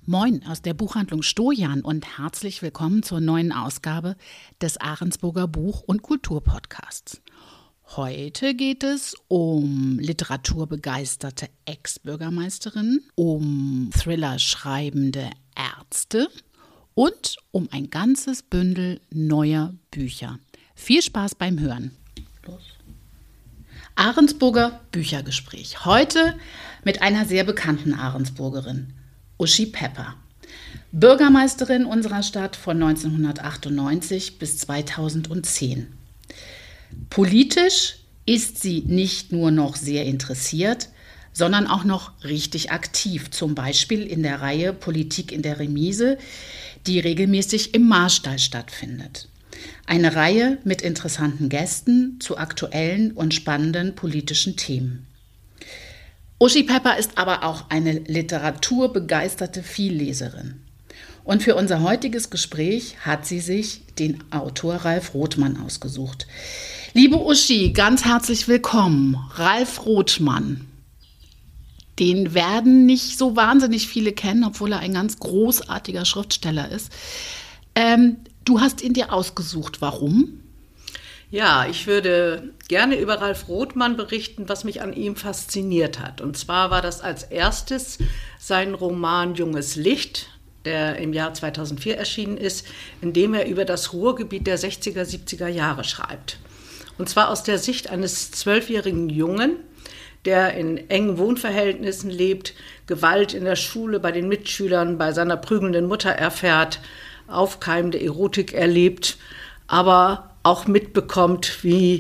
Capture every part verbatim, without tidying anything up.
Moin aus der Buchhandlung Stojan und herzlich willkommen zur neuen Ausgabe des Ahrensburger Buch- und Kulturpodcasts. Heute geht es um literaturbegeisterte Ex-Bürgermeisterinnen, um Thriller-schreibende Ärzte und um ein ganzes Bündel neuer Bücher. Viel Spaß beim Hören. Los. Ahrensburger Büchergespräch. Heute mit einer sehr bekannten Ahrensburgerin, Uschi Pepper. Bürgermeisterin unserer Stadt von neunzehnhundertachtundneunzig bis zweitausendzehn. Politisch ist sie nicht nur noch sehr interessiert, sondern auch noch richtig aktiv, zum Beispiel in der Reihe Politik in der Remise, die regelmäßig im Marstall stattfindet. Eine Reihe mit interessanten Gästen zu aktuellen und spannenden politischen Themen. Uschi Pepper ist aber auch eine literaturbegeisterte Vielleserin. Und für unser heutiges Gespräch hat sie sich den Autor Ralf Rothmann ausgesucht. Liebe Uschi, ganz herzlich willkommen. Ralf Rothmann. Den werden nicht so wahnsinnig viele kennen, obwohl er ein ganz großartiger Schriftsteller ist. Ähm, du hast ihn dir ausgesucht. Warum? Ja, ich würde gerne über Ralf Rothmann berichten, was mich an ihm fasziniert hat. Und zwar war das als erstes sein Roman Junges Licht, der im Jahr zweitausendvier erschienen ist, in dem er über das Ruhrgebiet der sechziger, siebziger Jahre schreibt. Und zwar aus der Sicht eines zwölfjährigen Jungen, der in engen Wohnverhältnissen lebt, Gewalt in der Schule bei den Mitschülern, bei seiner prügelnden Mutter erfährt, aufkeimende Erotik erlebt, aber auch mitbekommt, wie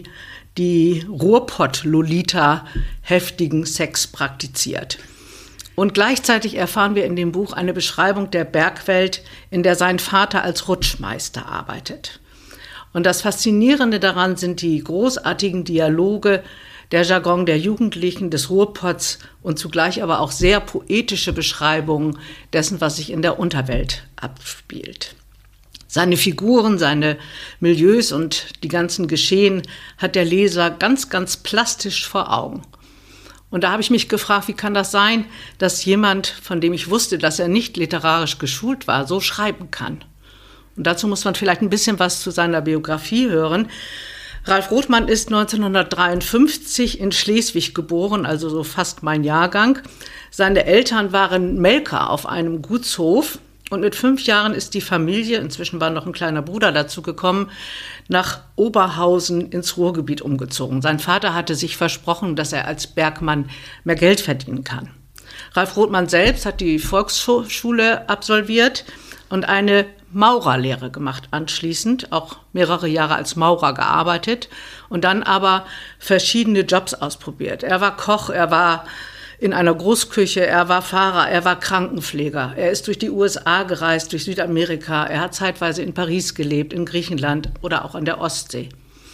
die Ruhrpott-Lolita heftigen Sex praktiziert. Und gleichzeitig erfahren wir in dem Buch eine Beschreibung der Bergwelt, in der sein Vater als Rutschmeister arbeitet. Und das Faszinierende daran sind die großartigen Dialoge, der Jargon der Jugendlichen des Ruhrpotts und zugleich aber auch sehr poetische Beschreibungen dessen, was sich in der Unterwelt abspielt. Seine Figuren, seine Milieus und die ganzen Geschehen hat der Leser ganz, ganz plastisch vor Augen. Und da habe ich mich gefragt, wie kann das sein, dass jemand, von dem ich wusste, dass er nicht literarisch geschult war, so schreiben kann? Und dazu muss man vielleicht ein bisschen was zu seiner Biografie hören. Ralf Rothmann ist neunzehnhundertdreiundfünfzig in Schleswig geboren, also so fast mein Jahrgang. Seine Eltern waren Melker auf einem Gutshof. Und mit fünf Jahren ist die Familie, inzwischen war noch ein kleiner Bruder dazu gekommen, nach Oberhausen ins Ruhrgebiet umgezogen. Sein Vater hatte sich versprochen, dass er als Bergmann mehr Geld verdienen kann. Ralf Rothmann selbst hat die Volksschule absolviert und eine Maurerlehre gemacht anschließend, auch mehrere Jahre als Maurer gearbeitet und dann aber verschiedene Jobs ausprobiert. Er war Koch, er war in einer Großküche, er war Fahrer, er war Krankenpfleger. Er ist durch die U S A gereist, durch Südamerika. Er hat zeitweise in Paris gelebt, in Griechenland oder auch an der Ostsee.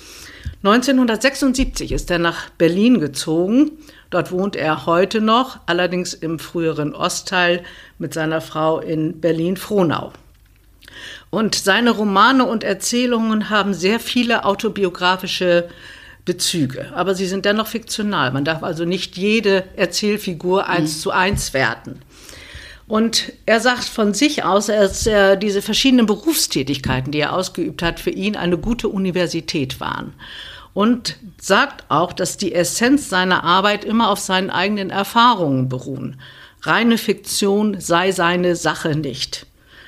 neunzehnhundertsechsundsiebzig ist er nach Berlin gezogen. Dort wohnt er heute noch, allerdings im früheren Ostteil mit seiner Frau in Berlin-Frohnau. Und seine Romane und Erzählungen haben sehr viele autobiografische Bezüge, aber sie sind dennoch fiktional. Man darf also nicht jede Erzählfigur eins mhm. zu eins werten. Und er sagt von sich aus, dass er diese verschiedenen Berufstätigkeiten, die er ausgeübt hat, für ihn eine gute Universität waren. Und sagt auch, dass die Essenz seiner Arbeit immer auf seinen eigenen Erfahrungen beruhen. Reine Fiktion sei seine Sache nicht.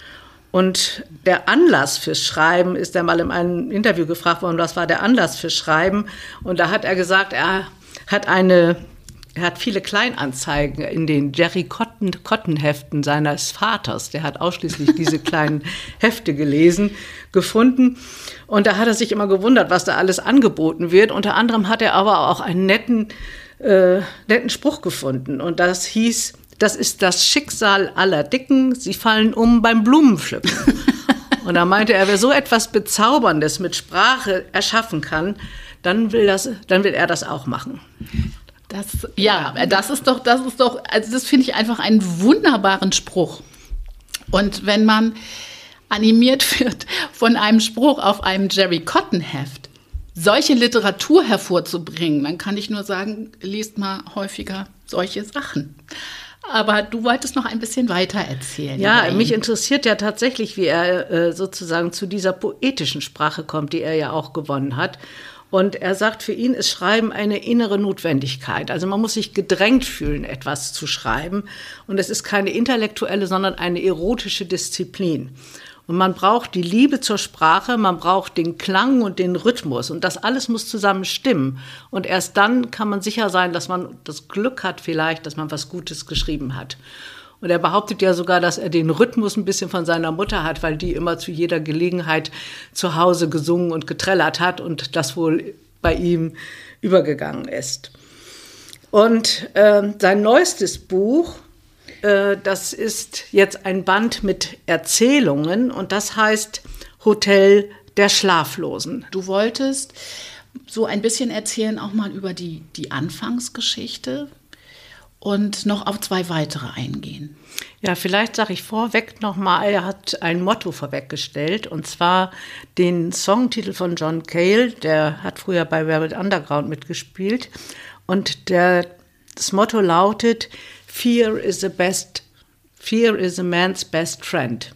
Und der Anlass fürs Schreiben ist er mal in einem Interview gefragt worden, was war der Anlass fürs Schreiben? Und da hat er gesagt, er hat eine, er hat viele Kleinanzeigen in den Jerry Cotton, Cotton Heften seines Vaters, der hat ausschließlich diese kleinen Hefte gelesen, gefunden. Und da hat er sich immer gewundert, was da alles angeboten wird. Unter anderem hat er aber auch einen netten, äh, netten Spruch gefunden. Und das hieß: Das ist das Schicksal aller Dicken, sie fallen um beim Blumenpflücken. Und da meinte er, wer so etwas Bezauberndes mit Sprache erschaffen kann, dann will, das, dann will er das auch machen. Das, ja, das ist doch, das ist doch, also das finde ich einfach einen wunderbaren Spruch. Und wenn man animiert wird von einem Spruch auf einem Jerry Cotton Heft, solche Literatur hervorzubringen, dann kann ich nur sagen, liest mal häufiger solche Sachen. Aber du wolltest noch ein bisschen weiter erzählen. Ja, mich interessiert ja tatsächlich, wie er äh, sozusagen zu dieser poetischen Sprache kommt, die er ja auch gewonnen hat. Und er sagt, für ihn ist Schreiben eine innere Notwendigkeit. Also man muss sich gedrängt fühlen, etwas zu schreiben. Und es ist keine intellektuelle, sondern eine erotische Disziplin. Und man braucht die Liebe zur Sprache, man braucht den Klang und den Rhythmus. Und das alles muss zusammen stimmen. Und erst dann kann man sicher sein, dass man das Glück hat vielleicht, dass man was Gutes geschrieben hat. Und er behauptet ja sogar, dass er den Rhythmus ein bisschen von seiner Mutter hat, weil die immer zu jeder Gelegenheit zu Hause gesungen und getrellert hat und das wohl bei ihm übergegangen ist. Und äh, sein neuestes Buch, äh, das ist jetzt ein Band mit Erzählungen und das heißt Hotel der Schlaflosen. Du wolltest so ein bisschen erzählen auch mal über die, die Anfangsgeschichte und noch auf zwei weitere eingehen. Ja, vielleicht sage ich vorweg nochmal, er hat ein Motto vorweggestellt, und zwar den Songtitel von John Cale, der hat früher bei Velvet Underground mitgespielt, und der, das Motto lautet, Fear is a best, Fear is a man's best friend.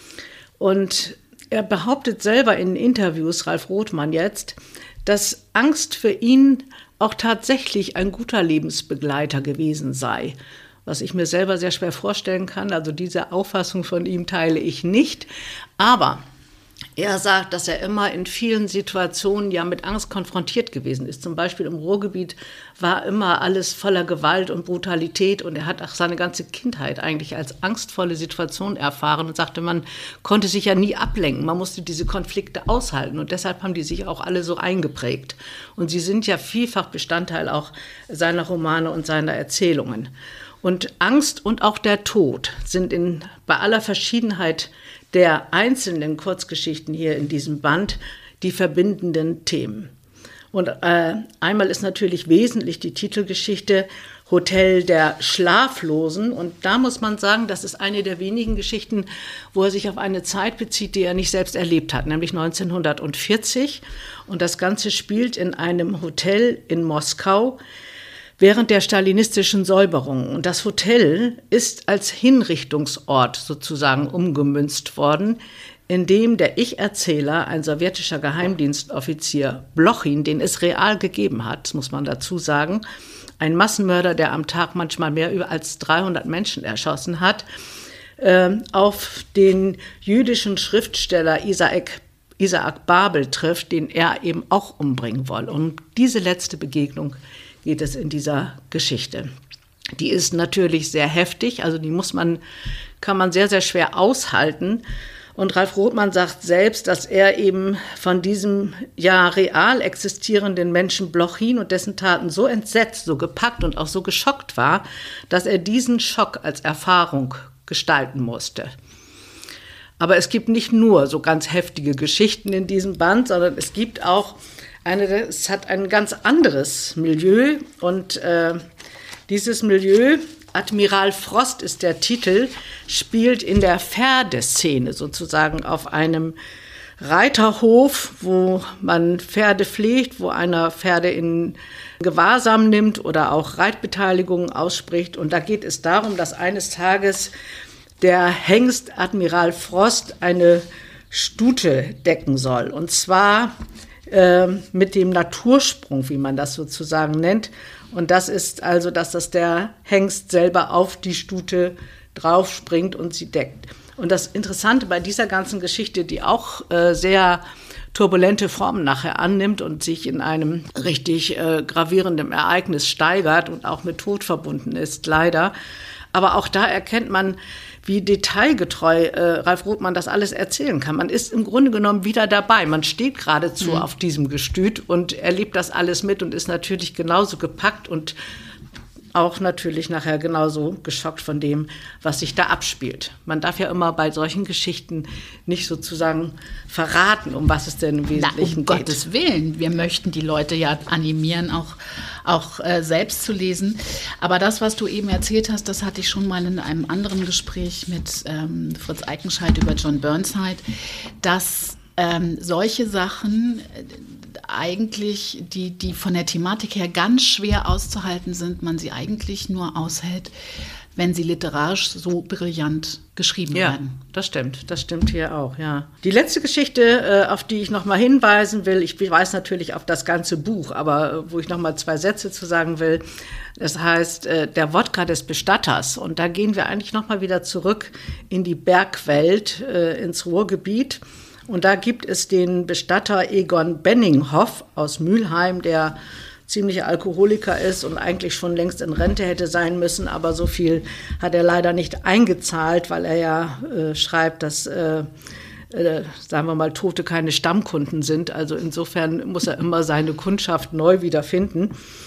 Und er behauptet selber in Interviews, Ralf Rothmann jetzt, dass Angst für ihn auch tatsächlich ein guter Lebensbegleiter gewesen sei, was ich mir selber sehr schwer vorstellen kann. Also diese Auffassung von ihm teile ich nicht. Aber er sagt, dass er immer in vielen Situationen ja mit Angst konfrontiert gewesen ist. Zum Beispiel im Ruhrgebiet war immer alles voller Gewalt und Brutalität und er hat auch seine ganze Kindheit eigentlich als angstvolle Situation erfahren und sagte, man konnte sich ja nie ablenken, man musste diese Konflikte aushalten und deshalb haben die sich auch alle so eingeprägt. Und sie sind ja vielfach Bestandteil auch seiner Romane und seiner Erzählungen. Und Angst und auch der Tod sind in, bei aller Verschiedenheit der einzelnen Kurzgeschichten hier in diesem Band die verbindenden Themen. Und äh, einmal ist natürlich wesentlich die Titelgeschichte Hotel der Schlaflosen. Und da muss man sagen, das ist eine der wenigen Geschichten, wo er sich auf eine Zeit bezieht, die er nicht selbst erlebt hat, nämlich neunzehnhundertvierzig. Und das Ganze spielt in einem Hotel in Moskau während der stalinistischen Säuberung. Und das Hotel ist als Hinrichtungsort sozusagen umgemünzt worden, in dem der Ich-Erzähler, ein sowjetischer Geheimdienstoffizier Blochin, den es real gegeben hat, das muss man dazu sagen, ein Massenmörder, der am Tag manchmal mehr als dreihundert Menschen erschossen hat, äh, auf den jüdischen Schriftsteller Isaac, Isaac Babel trifft, den er eben auch umbringen will. Und diese letzte Begegnung geht es in dieser Geschichte. Die ist natürlich sehr heftig, also die muss man, kann man sehr, sehr schwer aushalten. Und Ralf Rothmann sagt selbst, dass er eben von diesem ja real existierenden Menschen Blochin und dessen Taten so entsetzt, so gepackt und auch so geschockt war, dass er diesen Schock als Erfahrung gestalten musste. Aber es gibt nicht nur so ganz heftige Geschichten in diesem Band, sondern es gibt auch Eine, es hat ein ganz anderes Milieu und äh, dieses Milieu, Admiral Frost ist der Titel, spielt in der Pferdeszene sozusagen auf einem Reiterhof, wo man Pferde pflegt, wo einer Pferde in Gewahrsam nimmt oder auch Reitbeteiligungen ausspricht. Und da geht es darum, dass eines Tages der Hengst Admiral Frost eine Stute decken soll. Und zwar mit dem Natursprung, wie man das sozusagen nennt. Und das ist also, dass das der Hengst selber auf die Stute draufspringt und sie deckt. Und das Interessante bei dieser ganzen Geschichte, die auch äh, sehr turbulente Formen nachher annimmt und sich in einem richtig äh, gravierenden Ereignis steigert und auch mit Tod verbunden ist, leider. Aber auch da erkennt man, wie detailgetreu äh, Ralf Rothmann das alles erzählen kann. Man ist im Grunde genommen wieder dabei. Man steht geradezu mhm. auf diesem Gestüt und erlebt das alles mit und ist natürlich genauso gepackt und auch natürlich nachher genauso geschockt von dem, was sich da abspielt. Man darf ja immer bei solchen Geschichten nicht sozusagen verraten, um was es denn im Wesentlichen Na, um geht. Gottes Willen, wir möchten die Leute ja animieren, auch, auch äh, selbst zu lesen. Aber das, was du eben erzählt hast, das hatte ich schon mal in einem anderen Gespräch mit ähm, Fritz Eikenscheidt über John Burnside, dass ähm, solche Sachen äh, eigentlich, die, die von der Thematik her ganz schwer auszuhalten sind, man sie eigentlich nur aushält, wenn sie literarisch so brillant geschrieben ja, werden. Das stimmt, das stimmt hier auch, ja. Die letzte Geschichte, auf die ich noch mal hinweisen will, ich weise natürlich auf das ganze Buch, aber wo ich noch mal zwei Sätze zu sagen will, das heißt Der Wodka des Bestatters. Und da gehen wir eigentlich noch mal wieder zurück in die Bergwelt, ins Ruhrgebiet. Und da gibt es den Bestatter Egon Benninghoff aus Mülheim, der ziemlicher Alkoholiker ist und eigentlich schon längst in Rente hätte sein müssen, aber so viel hat er leider nicht eingezahlt, weil er ja äh, schreibt, dass, äh, äh, sagen wir mal, Tote keine Stammkunden sind. Also insofern muss er immer seine Kundschaft neu wiederfinden.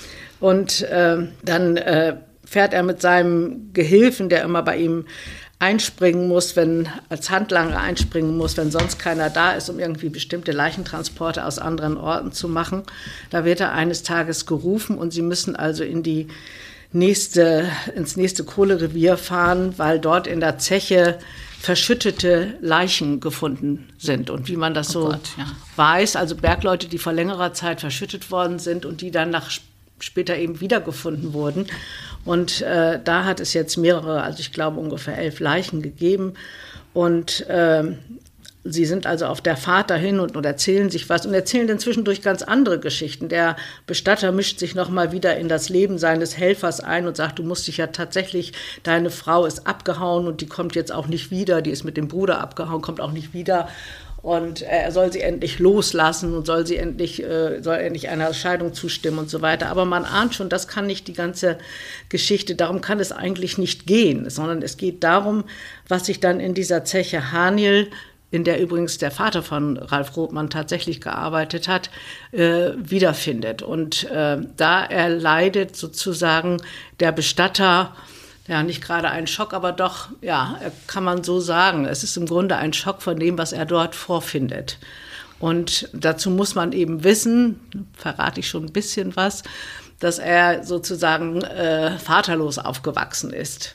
Und äh, dann äh, fährt er mit seinem Gehilfen, der immer bei ihm einspringen muss, wenn als Handlanger einspringen muss, wenn sonst keiner da ist, um irgendwie bestimmte Leichentransporte aus anderen Orten zu machen. Da wird er eines Tages gerufen und sie müssen also in die nächste, ins nächste Kohlerevier fahren, weil dort in der Zeche verschüttete Leichen gefunden sind. Und wie man das so oh Gott, ja. weiß, also Bergleute, die vor längerer Zeit verschüttet worden sind und die dann nach später eben wiedergefunden wurden. Und äh, da hat es jetzt mehrere, also ich glaube ungefähr elf Leichen gegeben. Und äh, sie sind also auf der Fahrt dahin und, und erzählen sich was und erzählen dann zwischendurch ganz andere Geschichten. Der Bestatter mischt sich nochmal wieder in das Leben seines Helfers ein und sagt, du musst dich ja tatsächlich, deine Frau ist abgehauen und die kommt jetzt auch nicht wieder, die ist mit dem Bruder abgehauen, kommt auch nicht wieder. Und er soll sie endlich loslassen und soll sie endlich, äh, soll endlich einer Scheidung zustimmen und so weiter. Aber man ahnt schon, das kann nicht die ganze Geschichte, darum kann es eigentlich nicht gehen, sondern es geht darum, was sich dann in dieser Zeche Haniel, in der übrigens der Vater von Ralf Rothmann tatsächlich gearbeitet hat, äh, wiederfindet. Und äh, da erleidet sozusagen der Bestatter, ja, nicht gerade ein Schock, aber doch, ja, kann man so sagen. Es ist im Grunde ein Schock von dem, was er dort vorfindet. Und dazu muss man eben wissen, verrate ich schon ein bisschen was, dass er sozusagen äh, vaterlos aufgewachsen ist.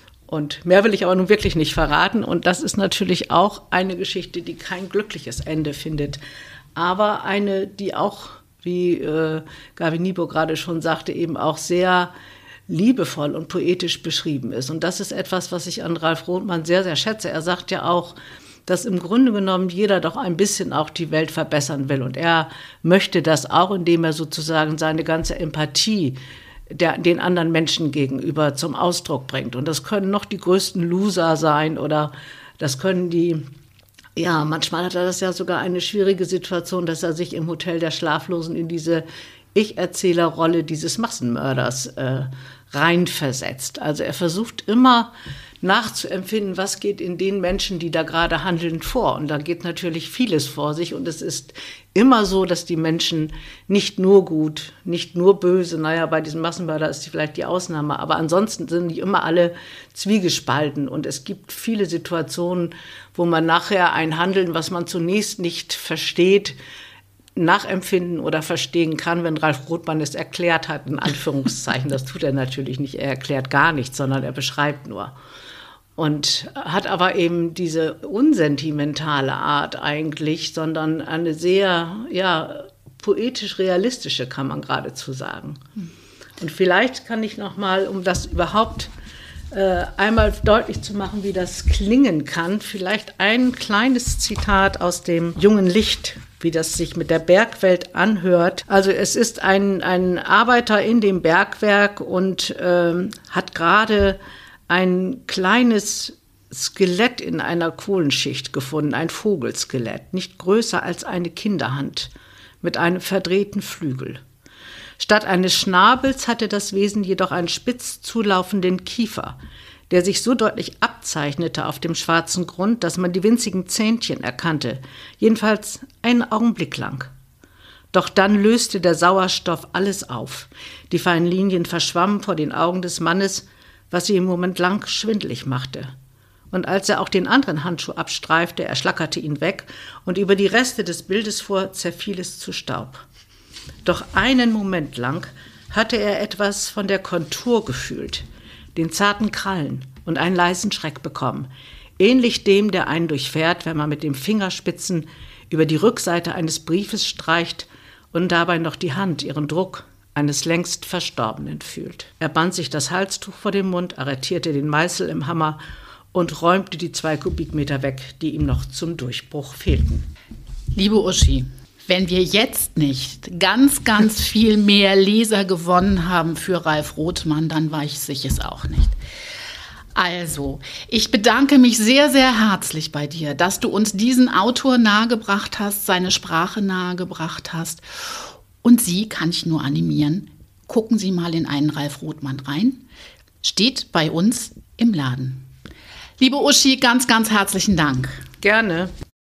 Und mehr will ich aber nun wirklich nicht verraten. Und das ist natürlich auch eine Geschichte, die kein glückliches Ende findet. Aber eine, die auch, wie äh, Gabi Niebo gerade schon sagte, eben auch sehr liebevoll und poetisch beschrieben ist. Und das ist etwas, was ich an Ralf Rothmann sehr, sehr schätze. Er sagt ja auch, dass im Grunde genommen jeder doch ein bisschen auch die Welt verbessern will. Und er möchte das auch, indem er sozusagen seine ganze Empathie der, den anderen Menschen gegenüber zum Ausdruck bringt. Und das können noch die größten Loser sein oder das können die, ja, manchmal hat er das ja sogar eine schwierige Situation, dass er sich im Hotel der Schlaflosen in diese Ich-Erzählerrolle dieses Massenmörders äh, reinversetzt. Also er versucht immer nachzuempfinden, was geht in den Menschen, die da gerade handeln, vor. Und da geht natürlich vieles vor sich. Und es ist immer so, dass die Menschen nicht nur gut, nicht nur böse, naja, bei diesem Massenmörder ist die vielleicht die Ausnahme, aber ansonsten sind die immer alle zwiegespalten. Und es gibt viele Situationen, wo man nachher ein Handeln, was man zunächst nicht versteht, nachempfinden oder verstehen kann, wenn Ralf Rothmann es erklärt hat, in Anführungszeichen. Das tut er natürlich nicht, er erklärt gar nichts, sondern er beschreibt nur. Und hat aber eben diese unsentimentale Art eigentlich, sondern eine sehr, ja, poetisch-realistische, kann man geradezu sagen. Und vielleicht kann ich noch mal, um das überhaupt äh, einmal deutlich zu machen, wie das klingen kann, vielleicht ein kleines Zitat aus dem Jungen Licht, wie das sich mit der Bergwelt anhört. Also es ist ein, ein Arbeiter in dem Bergwerk und ähm, hat gerade ein kleines Skelett in einer Kohlenschicht gefunden, ein Vogelskelett, nicht größer als eine Kinderhand, mit einem verdrehten Flügel. Statt eines Schnabels hatte das Wesen jedoch einen spitz zulaufenden Kiefer, der sich so deutlich abzeichnete auf dem schwarzen Grund, dass man die winzigen Zähnchen erkannte, jedenfalls einen Augenblick lang. Doch dann löste der Sauerstoff alles auf. Die feinen Linien verschwammen vor den Augen des Mannes, was sie im Moment lang schwindelig machte. Und als er auch den anderen Handschuh abstreifte, er schlackerte ihn weg, und über die Reste des Bildes vor zerfiel es zu Staub. Doch einen Moment lang hatte er etwas von der Kontur gefühlt, den zarten Krallen und einen leisen Schreck bekommen, ähnlich dem, der einen durchfährt, wenn man mit den Fingerspitzen über die Rückseite eines Briefes streicht und dabei noch die Hand ihren Druck eines längst Verstorbenen fühlt. Er band sich das Halstuch vor den Mund, arretierte den Meißel im Hammer und räumte die zwei Kubikmeter weg, die ihm noch zum Durchbruch fehlten. Liebe Uschi, wenn wir jetzt nicht ganz, ganz viel mehr Leser gewonnen haben für Ralf Rothmann, dann weiß ich es auch nicht. Also, ich bedanke mich sehr, sehr herzlich bei dir, dass du uns diesen Autor nahegebracht hast, seine Sprache nahegebracht hast. Und Sie kann ich nur animieren, gucken Sie mal in einen Ralf Rothmann rein. Steht bei uns im Laden. Liebe Uschi, ganz, ganz herzlichen Dank. Gerne.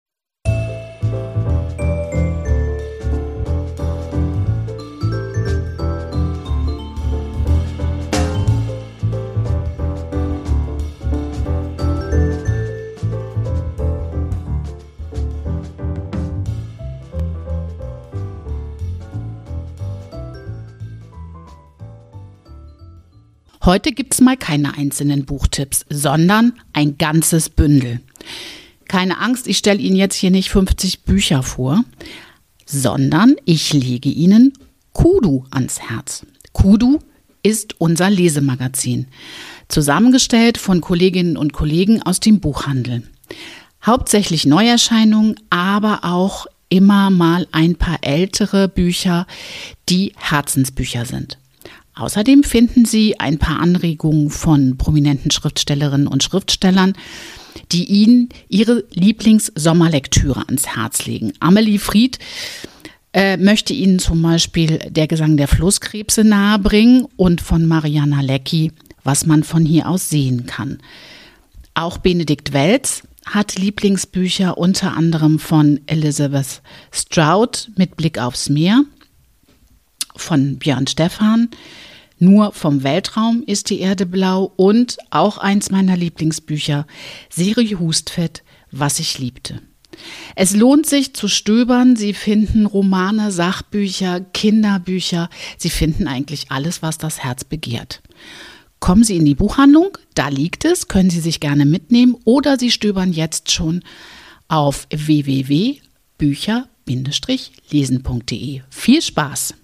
Heute gibt's mal keine einzelnen Buchtipps, sondern ein ganzes Bündel. Keine Angst, ich stelle Ihnen jetzt hier nicht fünfzig Bücher vor, sondern ich lege Ihnen Kudu ans Herz. Kudu ist unser Lesemagazin, zusammengestellt von Kolleginnen und Kollegen aus dem Buchhandel. Hauptsächlich Neuerscheinungen, aber auch immer mal ein paar ältere Bücher, die Herzensbücher sind. Außerdem finden Sie ein paar Anregungen von prominenten Schriftstellerinnen und Schriftstellern, die Ihnen ihre Lieblings-Sommerlektüre ans Herz legen. Amelie Fried äh, möchte Ihnen zum Beispiel Der Gesang der Flusskrebse nahebringen und von Mariana Lecki, was man von hier aus sehen kann. Auch Benedikt Welz hat Lieblingsbücher, unter anderem von Elizabeth Strout mit Blick aufs Meer, von Björn Stephan, Nur vom Weltraum ist die Erde blau und auch eins meiner Lieblingsbücher, Siri Hustvedt, Was ich liebte. Es lohnt sich zu stöbern, Sie finden Romane, Sachbücher, Kinderbücher, Sie finden eigentlich alles, was das Herz begehrt. Kommen Sie in die Buchhandlung, da liegt es, können Sie sich gerne mitnehmen oder Sie stöbern jetzt schon auf w w w punkt bücher Bindestrich lesen punkt de. Viel Spaß!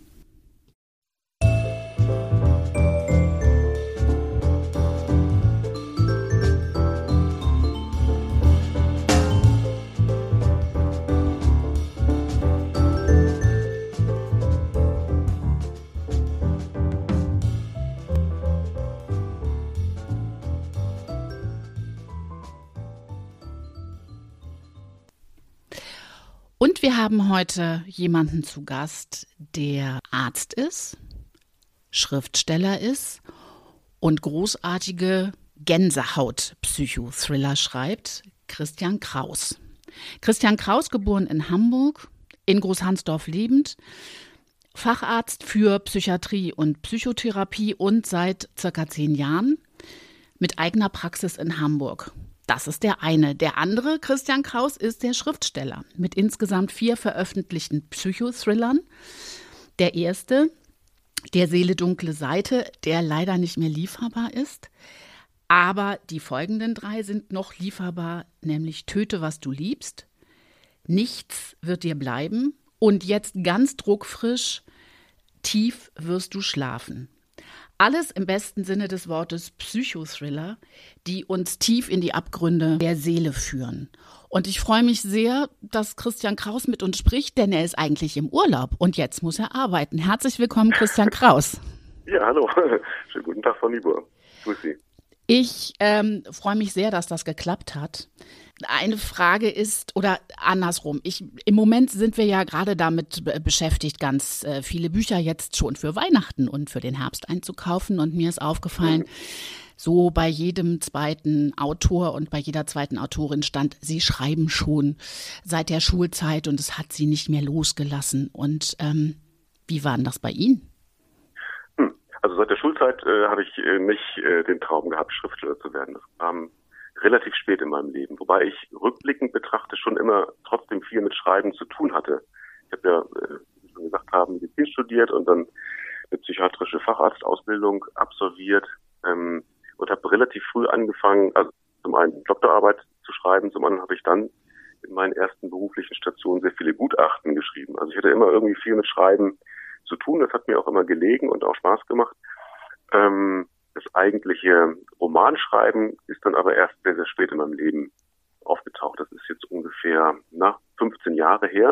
Und wir haben heute jemanden zu Gast, der Arzt ist, Schriftsteller ist und großartige Gänsehaut-Psychothriller schreibt, Christian Kraus. Christian Kraus, geboren in Hamburg, in Großhansdorf lebend, Facharzt für Psychiatrie und Psychotherapie und seit circa zehn Jahren mit eigener Praxis in Hamburg. Das ist der eine. Der andere, Christian Kraus, ist der Schriftsteller mit insgesamt vier veröffentlichten Psychothrillern. Der erste, Der Seele dunkle Seite, der leider nicht mehr lieferbar ist. Aber die folgenden drei sind noch lieferbar, nämlich Töte, was du liebst, Nichts wird dir bleiben und jetzt ganz druckfrisch, Tief wirst du schlafen. Alles im besten Sinne des Wortes Psychothriller, die uns tief in die Abgründe der Seele führen. Und ich freue mich sehr, dass Christian Kraus mit uns spricht, denn er ist eigentlich im Urlaub und jetzt muss er arbeiten. Herzlich willkommen, Christian Kraus. Ja, hallo. Schönen guten Tag, Frau Niebuhr. Grüß Sie. Ich ähm, freue mich sehr, dass das geklappt hat. Eine Frage ist, oder andersrum, ich, im Moment sind wir ja gerade damit be- beschäftigt, ganz äh, viele Bücher jetzt schon für Weihnachten und für den Herbst einzukaufen. Und mir ist aufgefallen, mhm. so bei jedem zweiten Autor und bei jeder zweiten Autorin stand, sie schreiben schon seit der Schulzeit und es hat sie nicht mehr losgelassen. Und ähm, wie war denn das bei Ihnen? Also seit der Schulzeit äh, habe ich äh, nicht äh, den Traum gehabt, Schriftsteller zu werden. Das kam relativ spät in meinem Leben, wobei ich rückblickend betrachte schon immer trotzdem viel mit Schreiben zu tun hatte. Ich habe ja, äh, wie Sie schon gesagt haben, Medizin studiert und dann eine psychiatrische Facharztausbildung absolviert ähm, und habe relativ früh angefangen, also zum einen Doktorarbeit zu schreiben, zum anderen habe ich dann in meinen ersten beruflichen Stationen sehr viele Gutachten geschrieben. Also ich hatte immer irgendwie viel mit Schreiben zu tun. Das hat mir auch immer gelegen und auch Spaß gemacht. Ähm, das eigentliche Romanschreiben ist dann aber erst sehr, sehr spät in meinem Leben aufgetaucht. Das ist jetzt ungefähr nach fünfzehn Jahre her.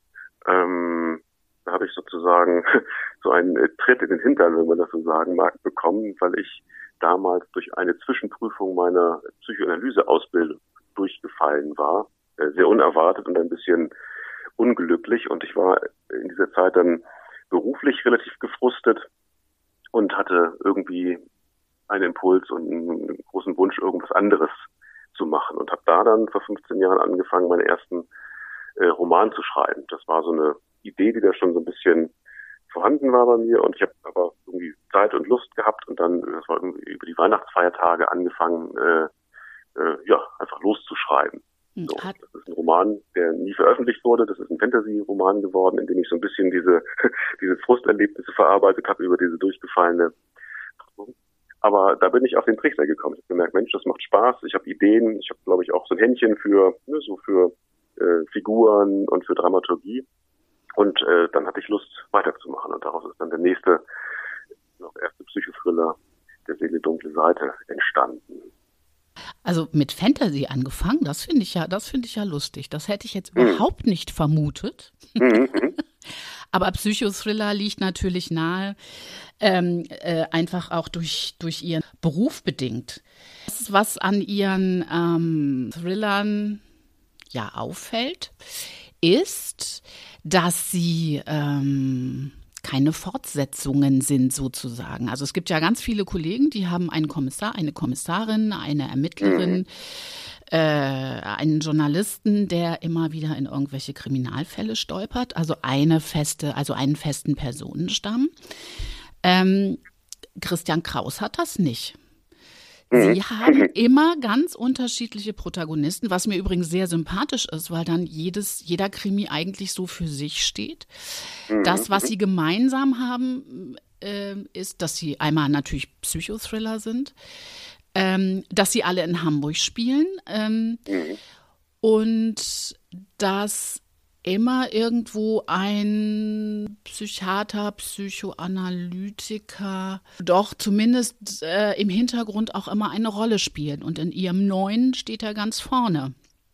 Ähm, da habe ich sozusagen so einen Tritt in den Hintern, wenn man das so sagen mag, bekommen, weil ich damals durch eine Zwischenprüfung meiner Psychoanalyse-Ausbildung durchgefallen war. Äh, sehr unerwartet und ein bisschen unglücklich. Und ich war in dieser Zeit dann beruflich relativ gefrustet und hatte irgendwie einen Impuls und einen großen Wunsch, irgendwas anderes zu machen. Und habe da dann vor fünfzehn Jahren angefangen, meinen ersten äh, Roman zu schreiben. Das war so eine Idee, die da schon so ein bisschen vorhanden war bei mir. Und ich habe aber irgendwie Zeit und Lust gehabt und dann, das war irgendwie über die Weihnachtsfeiertage angefangen, äh, äh, ja, einfach loszuschreiben. So, das ist ein Roman, der nie veröffentlicht wurde. Das ist ein Fantasy-Roman geworden, in dem ich so ein bisschen diese diese Frusterlebnisse verarbeitet habe über diese durchgefallene. Aber da bin ich auf den Trichter gekommen. Ich habe gemerkt, Mensch, das macht Spaß. Ich habe Ideen. Ich habe, glaube ich, auch so ein Händchen für ne, so für äh, Figuren und für Dramaturgie. Und äh, dann hatte ich Lust, weiterzumachen. Und daraus ist dann der nächste, noch erste Psychothriller, Der Seele dunkle Seite, entstanden. Also mit Fantasy angefangen, das finde ich ja, das finde ich ja lustig. Das hätte ich jetzt mhm. überhaupt nicht vermutet. Mhm. Aber Psychothriller liegt natürlich nahe, ähm, äh, einfach auch durch, durch ihren Beruf bedingt. Das, was an ihren ähm, Thrillern ja auffällt, ist, dass sie ähm, keine Fortsetzungen sind sozusagen. Also es gibt ja ganz viele Kollegen, die haben einen Kommissar, eine Kommissarin, eine Ermittlerin, mhm. äh, einen Journalisten, der immer wieder in irgendwelche Kriminalfälle stolpert. Also eine feste, also einen festen Personenstamm. Ähm, Christian Kraus hat das nicht. Sie haben immer ganz unterschiedliche Protagonisten, was mir übrigens sehr sympathisch ist, weil dann jedes, jeder Krimi eigentlich so für sich steht. Das, was sie gemeinsam haben, äh, ist, dass sie einmal natürlich Psychothriller sind, ähm, dass sie alle in Hamburg spielen ähm, und dass immer irgendwo ein Psychiater, Psychoanalytiker doch zumindest äh, im Hintergrund auch immer eine Rolle spielen. Und in ihrem Neuen steht er ganz vorne.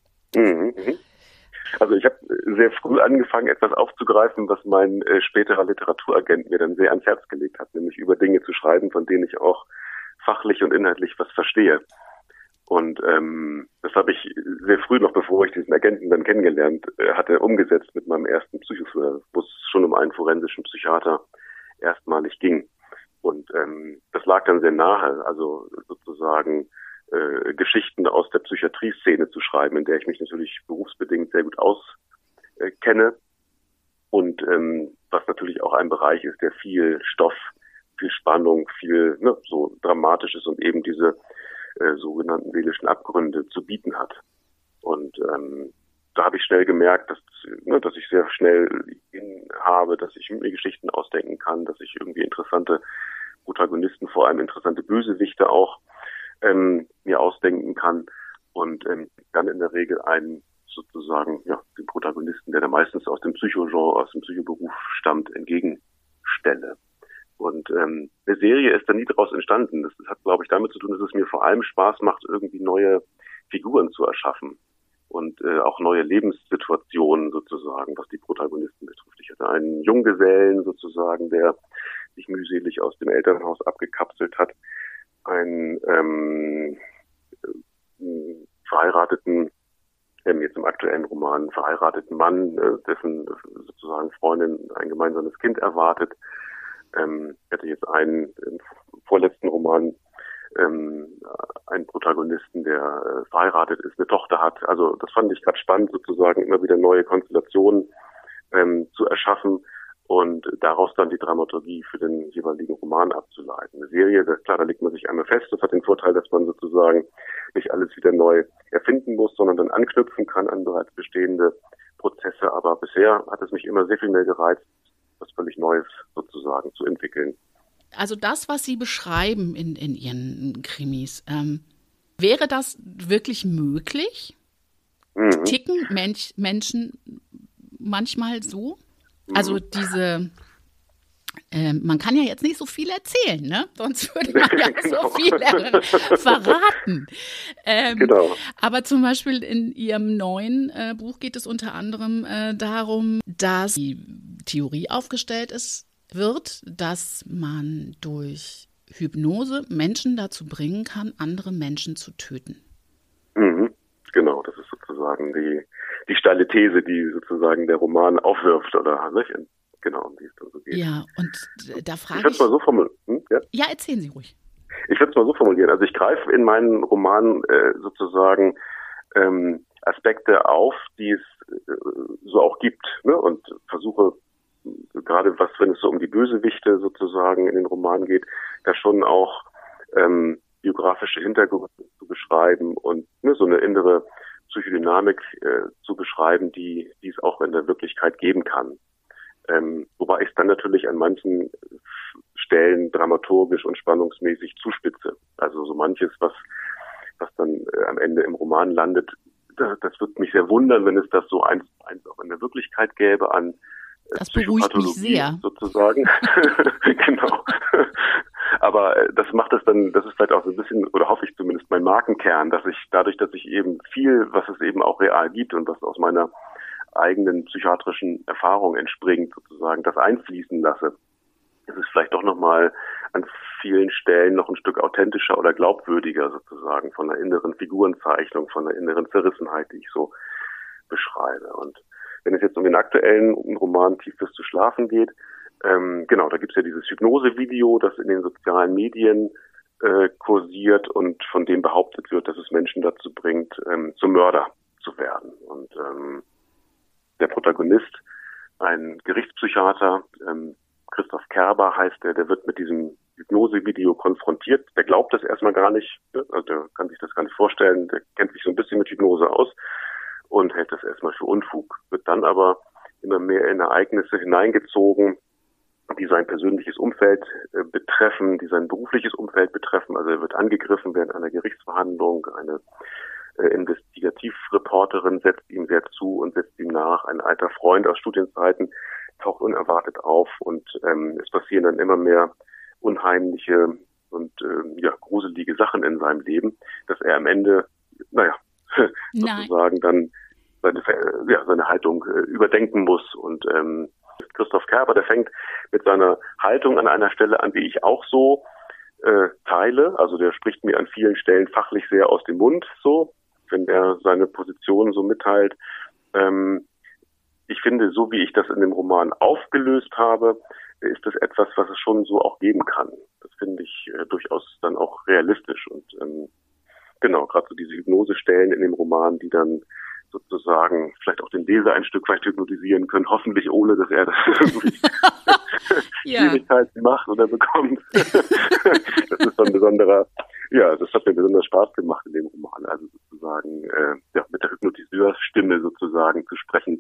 Also ich habe sehr früh angefangen, etwas aufzugreifen, was mein äh, späterer Literaturagent mir dann sehr ans Herz gelegt hat, nämlich über Dinge zu schreiben, von denen ich auch fachlich und inhaltlich was verstehe. Und ähm, das habe ich sehr früh, noch bevor ich diesen Agenten dann kennengelernt äh, hatte, umgesetzt mit meinem ersten Psychothriller, wo es schon um einen forensischen Psychiater erstmalig ging. Und ähm, das lag dann sehr nahe, also sozusagen äh, Geschichten aus der Psychiatrie-Szene zu schreiben, in der ich mich natürlich berufsbedingt sehr gut auskenne. Äh, und ähm, was natürlich auch ein Bereich ist, der viel Stoff, viel Spannung, viel ne, so Dramatisches und eben diese Äh, sogenannten seelischen Abgründe zu bieten hat. Und ähm, da habe ich schnell gemerkt, dass, ne, dass ich sehr schnell habe, dass ich mir Geschichten ausdenken kann, dass ich irgendwie interessante Protagonisten, vor allem interessante Bösewichte auch ähm, mir ausdenken kann und ähm, dann in der Regel einen sozusagen, ja, den Protagonisten, der da meistens aus dem Psychogenre, aus dem Psychoberuf stammt, entgegenstelle. Und ähm, eine Serie ist da nie daraus entstanden. Das, das hat, glaube ich, damit zu tun, dass es mir vor allem Spaß macht, irgendwie neue Figuren zu erschaffen und äh, auch neue Lebenssituationen sozusagen, was die Protagonisten betrifft. Ich hatte einen Junggesellen sozusagen, der sich mühselig aus dem Elternhaus abgekapselt hat, einen ähm, äh, verheirateten, ähm, jetzt im aktuellen Roman, verheirateten Mann, äh, dessen sozusagen Freundin ein gemeinsames Kind erwartet. Ähm, ich hatte jetzt einen im vorletzten Roman ähm, einen Protagonisten, der äh, verheiratet ist, eine Tochter hat. Also das fand ich gerade spannend, sozusagen immer wieder neue Konstellationen ähm, zu erschaffen und daraus dann die Dramaturgie für den jeweiligen Roman abzuleiten. Eine Serie, das, klar, da legt man sich einmal fest. Das hat den Vorteil, dass man sozusagen nicht alles wieder neu erfinden muss, sondern dann anknüpfen kann an bereits bestehende Prozesse. Aber bisher hat es mich immer sehr viel mehr gereizt, was völlig Neues sozusagen zu entwickeln. Also das, was Sie beschreiben in, in Ihren Krimis, ähm, wäre das wirklich möglich? Mhm. Ticken Mensch, Menschen manchmal so? Mhm. Also diese Ähm, man kann ja jetzt nicht so viel erzählen, ne? Sonst würde man ja genau. so viel äh, verraten. Ähm, genau. Aber zum Beispiel in Ihrem neuen äh, Buch geht es unter anderem äh, darum, dass die Theorie aufgestellt ist, wird, dass man durch Hypnose Menschen dazu bringen kann, andere Menschen zu töten. Mhm. Genau, das ist sozusagen die, die steile These, die sozusagen der Roman aufwirft, oder nicht? Genau, um die es dann so geht. Ja, und da frage ich... Ich würde es mal so formulieren. Hm? Ja? ja, erzählen Sie ruhig. Ich würde es mal so formulieren. Also ich greife in meinen Romanen äh, sozusagen ähm, Aspekte auf, die es äh, so auch gibt, ne? Und versuche, gerade was, wenn es so um die Bösewichte sozusagen in den Romanen geht, da schon auch ähm, biografische Hintergründe zu beschreiben und ne, so eine innere Psychodynamik äh, zu beschreiben, die, die es auch in der Wirklichkeit geben kann. Ähm, wobei ich es dann natürlich an manchen Stellen dramaturgisch und spannungsmäßig zuspitze. Also so manches, was, was dann äh, am Ende im Roman landet, das, das würde mich sehr wundern, wenn es das so eins zu eins auch in der Wirklichkeit gäbe an äh, Das beruhigt mich sehr. Sozusagen. Genau. Aber äh, das macht es dann, das ist vielleicht auch so ein bisschen, oder hoffe ich zumindest, mein Markenkern, dass ich dadurch, dass ich eben viel, was es eben auch real gibt und was aus meiner eigenen psychiatrischen Erfahrung entspringt, sozusagen das einfließen lasse. Es ist vielleicht doch nochmal an vielen Stellen noch ein Stück authentischer oder glaubwürdiger sozusagen von einer inneren Figurenzeichnung, von einer inneren Zerrissenheit, die ich so beschreibe. Und wenn es jetzt um den aktuellen Roman Tief bis zu schlafen geht, ähm, genau, da gibt es ja dieses Hypnose-Video, das in den sozialen Medien äh, kursiert und von dem behauptet wird, dass es Menschen dazu bringt, ähm, zum Mörder zu werden. Und ähm, der Protagonist, ein Gerichtspsychiater, ähm, Christoph Kerber heißt der, der wird mit diesem Hypnose-Video konfrontiert. Der glaubt das erstmal gar nicht, also der kann sich das gar nicht vorstellen, der kennt sich so ein bisschen mit Hypnose aus und hält das erstmal für Unfug. Wird dann aber immer mehr in Ereignisse hineingezogen, die sein persönliches Umfeld äh, betreffen, die sein berufliches Umfeld betreffen. Also er wird angegriffen während einer Gerichtsverhandlung, eine Äh, Investigativreporterin setzt ihm sehr zu und setzt ihm nach. Ein alter Freund aus Studienzeiten taucht unerwartet auf und ähm, es passieren dann immer mehr unheimliche und äh, ja gruselige Sachen in seinem Leben, dass er am Ende, naja, sozusagen dann seine, ja, seine Haltung äh, überdenken muss. Und ähm, Christoph Kerber, der fängt mit seiner Haltung an einer Stelle an, die ich auch so äh, teile. Also der spricht mir an vielen Stellen fachlich sehr aus dem Mund, so, wenn er seine Position so mitteilt. Ähm, ich finde, so wie ich das in dem Roman aufgelöst habe, ist das etwas, was es schon so auch geben kann. Das finde ich äh, durchaus dann auch realistisch. Und ähm, genau, gerade so diese Hypnosestellen in dem Roman, die dann sozusagen vielleicht auch den Leser ein Stück weit hypnotisieren können, hoffentlich ohne, dass er das irgendwie ja. Schwierigkeiten macht oder bekommt. Das ist so ein besonderer, ja, das hat mir besonders Spaß gemacht in dem Roman, also sozusagen äh, ja, mit der Hypnotiseursstimme sozusagen zu sprechen.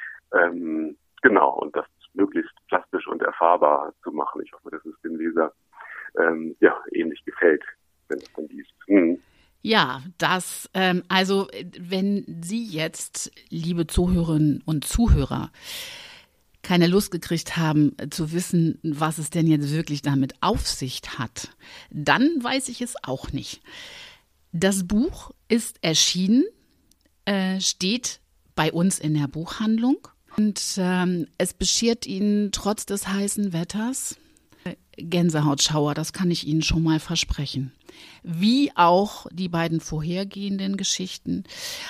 Ähm, genau, und das möglichst plastisch und erfahrbar zu machen. Ich hoffe, dass es dem Leser ähm, ja ähnlich gefällt, wenn es dann liest. Hm. Ja, das, ähm, also wenn Sie jetzt, liebe Zuhörerinnen und Zuhörer, keine Lust gekriegt haben zu wissen, was es denn jetzt wirklich damit auf sich hat, dann weiß ich es auch nicht. Das Buch ist erschienen, äh, steht bei uns in der Buchhandlung und ähm, es beschert Ihnen trotz des heißen Wetters Gänsehautschauer, das kann ich Ihnen schon mal versprechen. Wie auch die beiden vorhergehenden Geschichten.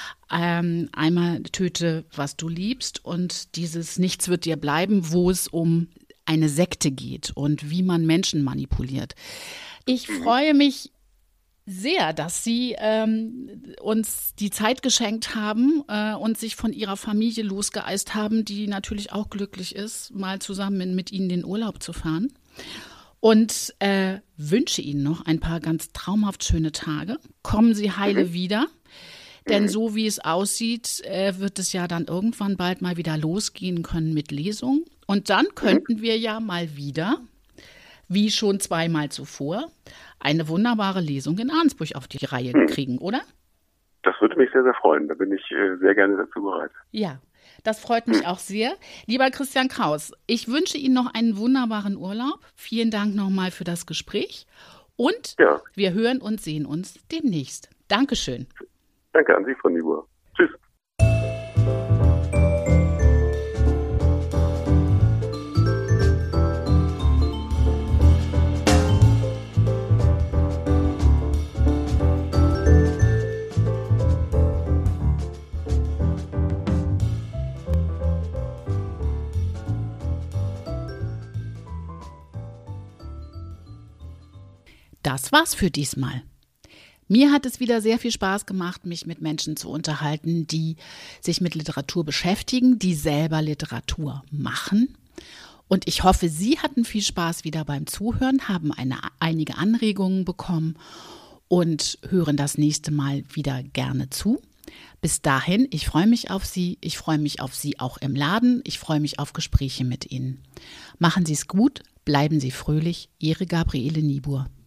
Ähm, einmal Töte, was du liebst und dieses Nichts wird dir bleiben, wo es um eine Sekte geht und wie man Menschen manipuliert. Ich freue mich sehr, dass Sie ähm, uns die Zeit geschenkt haben äh, und sich von Ihrer Familie losgeeist haben, die natürlich auch glücklich ist, mal zusammen mit Ihnen den Urlaub zu fahren. Und äh, wünsche Ihnen noch ein paar ganz traumhaft schöne Tage. Kommen Sie heile mhm. wieder, denn mhm. so wie es aussieht, äh, wird es ja dann irgendwann bald mal wieder losgehen können mit Lesungen. Und dann könnten mhm. wir ja mal wieder, wie schon zweimal zuvor, eine wunderbare Lesung in Arnsburg auf die Reihe mhm. kriegen, oder? Das würde mich sehr, sehr freuen. Da bin ich äh, sehr gerne dazu bereit. Ja, Das freut mich auch sehr. Lieber Christian Kraus, ich wünsche Ihnen noch einen wunderbaren Urlaub. Vielen Dank nochmal für das Gespräch. Und ja. wir hören und sehen uns demnächst. Dankeschön. Danke an Sie, Frau Niebuhr. Tschüss. Das war's für diesmal. Mir hat es wieder sehr viel Spaß gemacht, mich mit Menschen zu unterhalten, die sich mit Literatur beschäftigen, die selber Literatur machen. Und ich hoffe, Sie hatten viel Spaß wieder beim Zuhören, haben eine, einige Anregungen bekommen und hören das nächste Mal wieder gerne zu. Bis dahin, ich freue mich auf Sie, ich freue mich auf Sie auch im Laden, ich freue mich auf Gespräche mit Ihnen. Machen Sie es gut, bleiben Sie fröhlich, Ihre Gabriele Niebuhr.